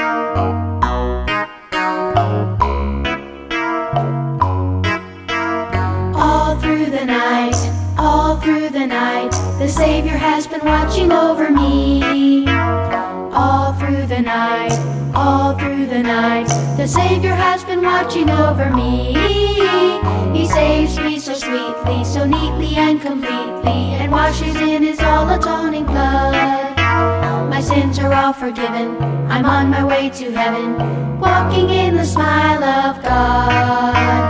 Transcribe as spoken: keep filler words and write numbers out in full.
All through the night, all through the night, the Savior has been watching over me. All through the night, all through the night, the Savior has been watching over me. He saves me so sweetly, so neatly and completely, and washes in His all-atoning blood. My sins are all forgiven, I'm on my way to heaven, walking in the smile of God.